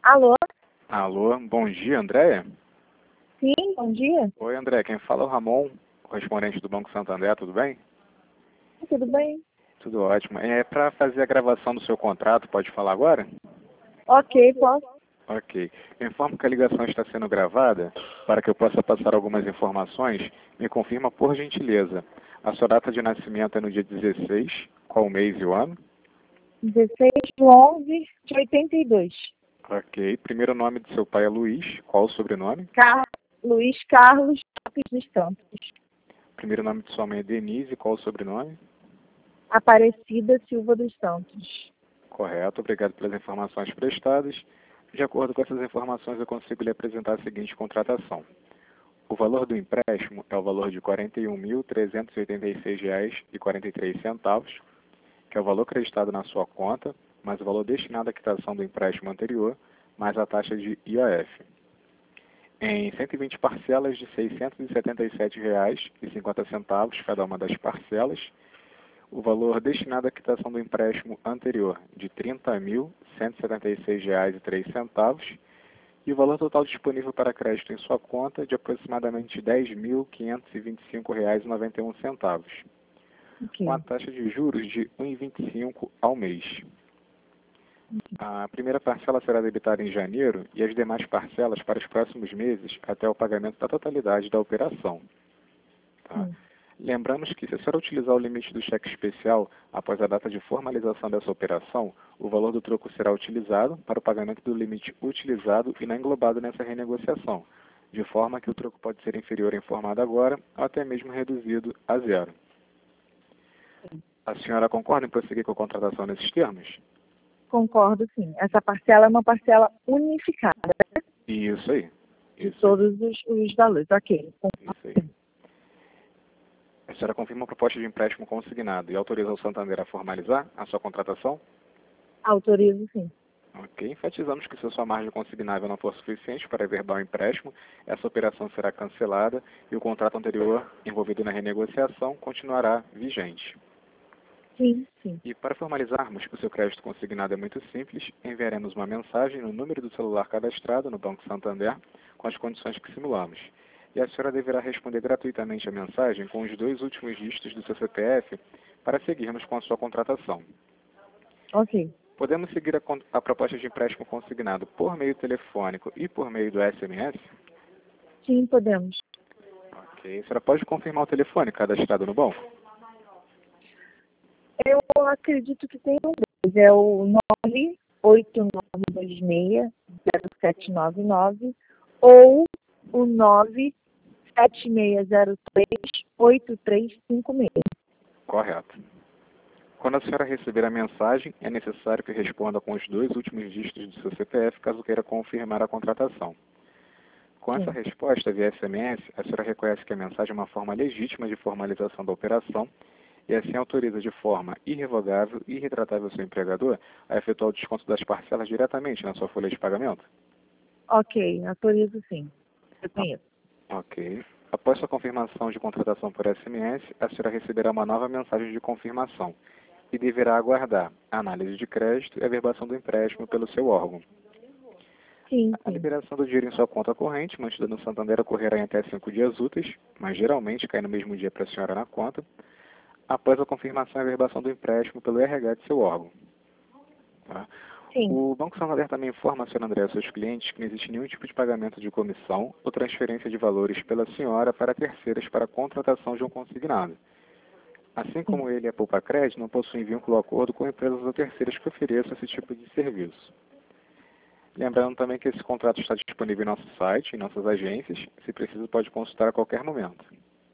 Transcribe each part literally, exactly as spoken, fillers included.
Alô? Alô, bom dia, Andréia? Sim, bom dia. Oi, André, quem fala é o Ramon, correspondente do Banco Santander, tudo bem? Tudo bem? Tudo ótimo. É para fazer a gravação do seu contrato, pode falar agora? Ok, posso? Ok. Eu informo que a ligação está sendo gravada para que eu possa passar algumas informações. Me confirma, por gentileza. A sua data de nascimento é no dia dezesseis, qual o mês e o ano? dezesseis de onze de oitenta e dois. Ok. Primeiro nome do seu pai é Luiz, qual o sobrenome? Car... Luiz Carlos Lopes dos Santos. Primeiro nome de sua mãe é Denise, qual o sobrenome? Aparecida Silva dos Santos. Correto, obrigado pelas informações prestadas. De acordo com essas informações, eu consigo lhe apresentar a seguinte contratação. O valor do empréstimo é o valor de quarenta e um mil trezentos e oitenta e seis reais e quarenta e três centavos, que é o valor creditado na sua conta, mais o valor destinado à quitação do empréstimo anterior, mais a taxa de I O F. Em cento e vinte parcelas de seiscentos e setenta e sete reais e cinquenta centavos cada uma das parcelas, o valor destinado à quitação do empréstimo anterior de trinta mil cento e setenta e seis reais e três centavos e o valor total disponível para crédito em sua conta de aproximadamente dez mil quinhentos e vinte e cinco reais e noventa e um centavos, com a Ok. taxa de juros de um vírgula vinte e cinco ao mês. A primeira parcela será debitada em janeiro e as demais parcelas para os próximos meses até o pagamento da totalidade da operação. Tá? Sim. Lembramos que, se a senhora utilizar o limite do cheque especial após a data de formalização dessa operação, o valor do troco será utilizado para o pagamento do limite utilizado e não englobado nessa renegociação, de forma que o troco pode ser inferior à informada agora ou até mesmo reduzido a zero. A senhora concorda em prosseguir com a contratação nesses termos? Concordo, sim. Essa parcela é uma parcela unificada Isso aí. de Isso aí. todos os, os valores. Ok. Isso aí. A senhora confirma a proposta de empréstimo consignado e autoriza o Santander a formalizar a sua contratação? Autorizo, sim. Ok, enfatizamos que se a sua margem consignável não for suficiente para averbar o empréstimo, essa operação será cancelada e o contrato anterior envolvido na renegociação continuará vigente. Sim, sim. E para formalizarmos que o seu crédito consignado é muito simples, enviaremos uma mensagem no número do celular cadastrado no Banco Santander com as condições que simulamos. E a senhora deverá responder gratuitamente a mensagem com os dois últimos dígitos do seu C P F para seguirmos com a sua contratação. Ok. Podemos seguir a, a proposta de empréstimo consignado por meio telefônico e por meio do S M S? Sim, podemos. Ok. A senhora pode confirmar o telefone cadastrado no banco? Eu acredito que tem um dois. É o nove oito nove dois seis zero sete nove nove ou o nove sete seis zero três oito três cinco seis. Correto. Quando a senhora receber a mensagem, é necessário que responda com os dois últimos dígitos do seu C P F caso queira confirmar a contratação. Com essa Sim. resposta via S M S, a senhora reconhece que a mensagem é uma forma legítima de formalização da operação e assim autoriza de forma irrevogável e irretratável seu empregador a efetuar o desconto das parcelas diretamente na sua folha de pagamento? Ok, autorizo sim. Eu Ah, conheço. ok. Após sua confirmação de contratação por S M S, a senhora receberá uma nova mensagem de confirmação e deverá aguardar a análise de crédito e a averbação do empréstimo pelo seu órgão. Sim, A sim. liberação do dinheiro em sua conta corrente, mantida no Santander, ocorrerá em até cinco dias úteis, mas geralmente cai no mesmo dia para a senhora na conta, após a confirmação e averbação do empréstimo pelo R H de seu órgão. Tá? Sim. O Banco Santander também informa a senhora André e aos seus clientes que não existe nenhum tipo de pagamento de comissão ou transferência de valores pela senhora para terceiras para a contratação de um consignado. Assim Sim. como ele é poupa crédito, não possui vínculo ou acordo com empresas ou terceiras que ofereçam esse tipo de serviço. Lembrando também que esse contrato está disponível em nosso site, em nossas agências. Se precisa, pode consultar a qualquer momento.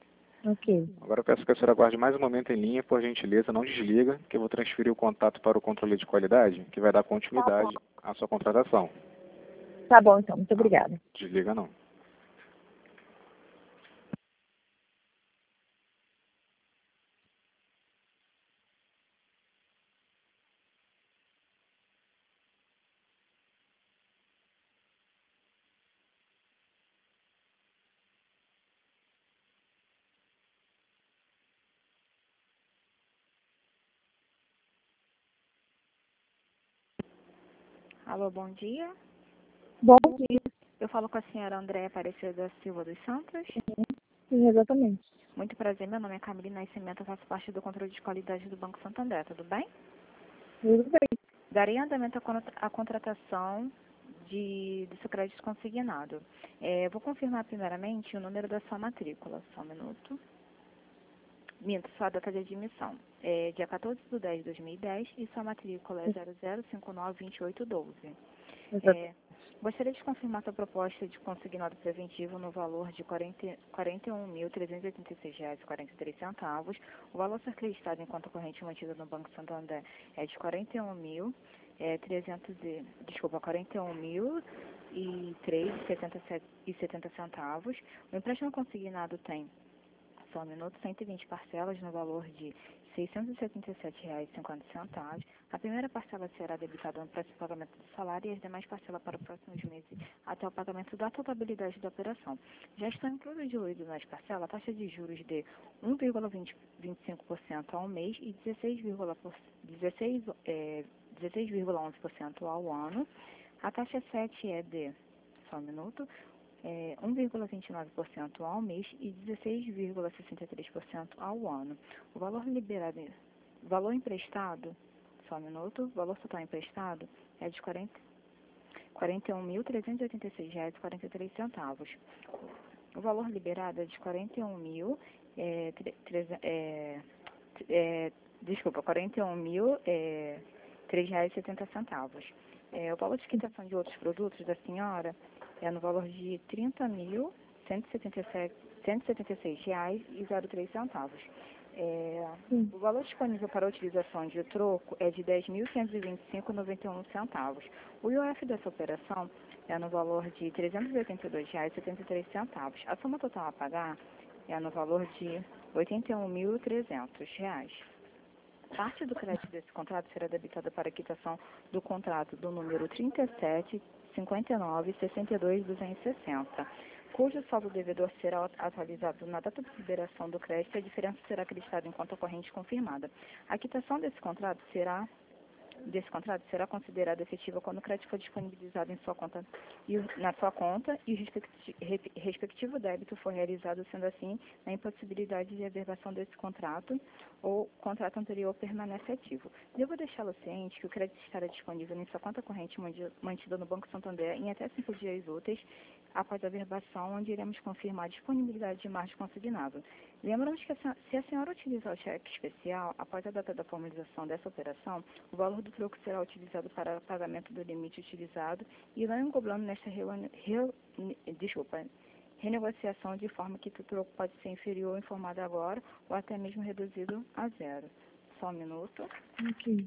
Ok. Agora eu peço que a senhora aguarde mais um momento em linha, por gentileza, não desliga, que eu vou transferir o contato para o controle de qualidade, que vai dar Tá bom. continuidade à sua contratação. Tá bom, então. Muito Tá? obrigada. Desliga não. Alô, bom dia. Bom dia. Eu falo com a senhora Andréa Aparecida Silva dos Santos. Sim, exatamente. Muito prazer, meu nome é Camille Nascimento, eu faço parte do controle de qualidade do Banco Santander, tudo bem? Tudo bem. Darei andamento à contra- à contratação de, do seu crédito consignado. É, vou confirmar primeiramente o número da sua matrícula, só um minuto. Minto, sua data de admissão. É dia quatorze de dez de dois mil e dez e sua matrícula é zero zero cinco nove dois oito um dois. É, gostaria de confirmar sua proposta de consignado preventivo no valor de quarenta, quarenta e um mil trezentos e oitenta e seis reais e quarenta e três centavos. O valor a ser acreditado em conta corrente mantida no Banco Santander é de quarenta e um mil, é, trezentos e, desculpa, quarenta e um mil e três e setenta centavos. O empréstimo consignado tem, só um minuto, cento e vinte parcelas no valor de seiscentos e setenta e sete reais e cinquenta centavos. A primeira parcela será debitada no próximo pagamento do salário e as demais parcelas para os próximos meses até o pagamento da totalidade da operação. Já está incluído e diluído nas parcelas a taxa de juros de um vírgula vinte e cinco por cento ao mês e dezesseis vírgula onze por cento ao ano. A taxa sete é de, só um minuto, É, um vírgula vinte e nove por cento ao mês e dezesseis vírgula sessenta e três por cento ao ano. O valor liberado, valor emprestado, só um minuto, o valor total emprestado é de quarenta, quarenta e um mil trezentos e oitenta e seis reais e quarenta e três centavos. O valor liberado é de quarenta e um mil, é, é, é, desculpa, quarenta e um mil, é, três reais e setenta centavos. É, o valor de quitação de outros produtos da senhora é no valor de trinta mil, cento e setenta e seis reais e três centavos. É, o valor disponível para a utilização de troco é de dez mil cento e vinte e cinco reais e noventa e um centavos. O I O F dessa operação é no valor de trezentos e oitenta e dois reais e setenta e três centavos. A soma total a pagar é no valor de oitenta e um mil e trezentos reais. Parte do crédito desse contrato será debitada para a quitação do contrato do número trinta e sete, cinquenta e nove, sessenta e dois, duzentos e sessenta, cujo saldo devedor será atualizado na data de liberação do crédito e a diferença será acreditada em conta corrente confirmada. A quitação desse contrato será desse contrato será considerada efetiva quando o crédito for disponibilizado em sua conta e na sua conta e o respecti, respectivo débito for realizado, sendo assim, a impossibilidade de averbação desse contrato ou contrato anterior permanece ativo. Devo deixá-lo ciente que o crédito estará disponível em sua conta corrente mantida no Banco Santander em até cinco dias úteis após a averbação, onde iremos confirmar a disponibilidade de margem consignado. Lembramos que se a senhora utilizar o cheque especial, após a data da formalização dessa operação, o valor do troco será utilizado para pagamento do limite utilizado e não englobando nesta reuni- re- desculpa, renegociação de forma que o troco pode ser inferior ao informado agora ou até mesmo reduzido a zero. Só um minuto. Ok.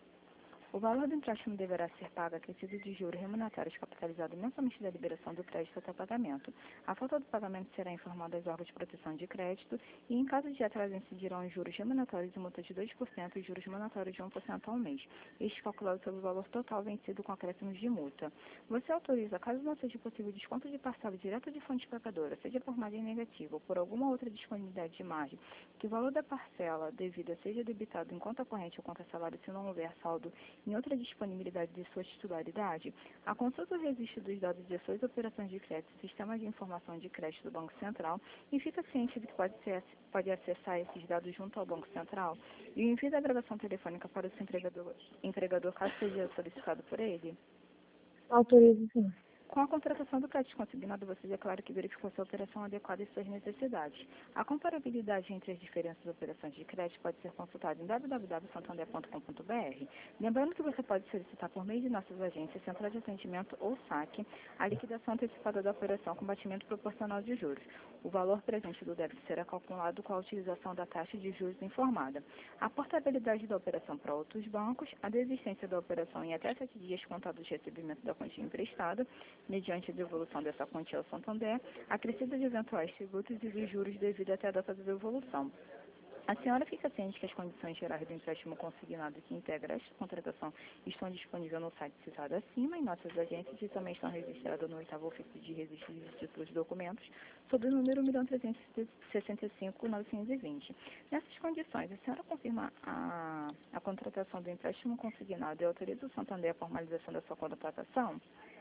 O valor do empréstimo deverá ser pago acrescido de juros remuneratórios capitalizado mensalmente da liberação do crédito até pagamento. A falta do pagamento será informada aos órgãos de proteção de crédito e, em caso de atraso, incidirão os juros remuneratórios e multa de dois por cento e juros remuneratórios de um por cento ao mês. Este calculado sobre o valor total vencido com acréscimos de multa. Você autoriza, caso não seja possível desconto de parcela direto de fonte pagadora, seja por margem negativa ou por alguma outra disponibilidade de margem, que o valor da parcela devida seja debitado em conta corrente ou conta salário se não houver saldo em outra disponibilidade de sua titularidade, a consulta do registro dos dados de suas operações de crédito no Sistema de Informação de Crédito do Banco Central e fica ciente de que pode, ser, pode acessar esses dados junto ao Banco Central e o envio da gravação telefônica para o seu empregador, empregador caso seja solicitado por ele. Autorizo sim. Com a contratação do crédito consignado, você declara que verificou sua operação adequada às suas necessidades. A comparabilidade entre as diferentes operações de crédito pode ser consultada em w w w ponto santander ponto com ponto b r. Lembrando que você pode solicitar por meio de nossas agências, central de atendimento ou saque, a liquidação antecipada da operação com batimento proporcional de juros. O valor presente do débito será calculado com a utilização da taxa de juros informada. A portabilidade da operação para outros bancos, a desistência da operação em até sete dias contados de recebimento da quantia emprestada, mediante a devolução dessa quantia ao Santander, a crescida de eventuais tributos e dos juros devido até a data da devolução. A senhora fica ciente que as condições gerais do empréstimo consignado que integra esta contratação estão disponíveis no site citado acima em nossas agências e também estão registradas no oitavo ofício de registro de títulos e documentos sob o número um milhão trezentos e sessenta e cinco mil novecentos e vinte. Nessas condições, a senhora confirma a, a contratação do empréstimo consignado e autoriza o Santander a formalização da sua contratação?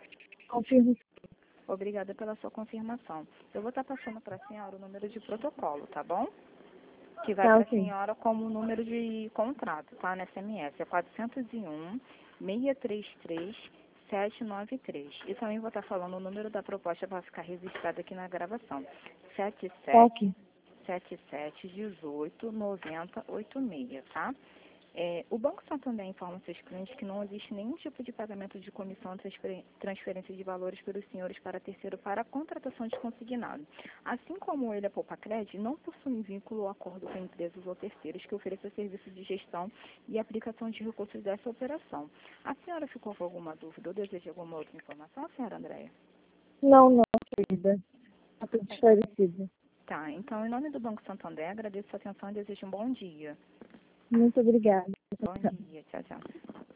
Confirmo. Obrigada pela sua confirmação. Eu vou estar passando para a senhora o número de protocolo, tá bom? Que vai Tá, para a ok. senhora como número de contrato, tá? Na S M S. É quatrocentos e um, seiscentos e trinta e três, setecentos e noventa e três. E também vou estar falando o número da proposta para ficar registrado aqui na gravação. sete Tá, sete ok. sete sete dezoito noventa oitenta e seis, tá? É, o Banco Santander informa seus clientes que não existe nenhum tipo de pagamento de comissão ou transfer- transferência de valores pelos senhores para terceiro para a contratação de consignado. Assim como ele, a Poupa Cred, não possui vínculo ou acordo com empresas ou terceiros que ofereçam serviço de gestão e aplicação de recursos dessa operação. A senhora ficou com alguma dúvida ou deseja alguma outra informação, senhora Andréia? Não, não, querida. Está tudo esclarecido. Tá, então, em nome do Banco Santander, agradeço a sua atenção e desejo um bom dia. Muito obrigada. Bom dia, tchau, tchau.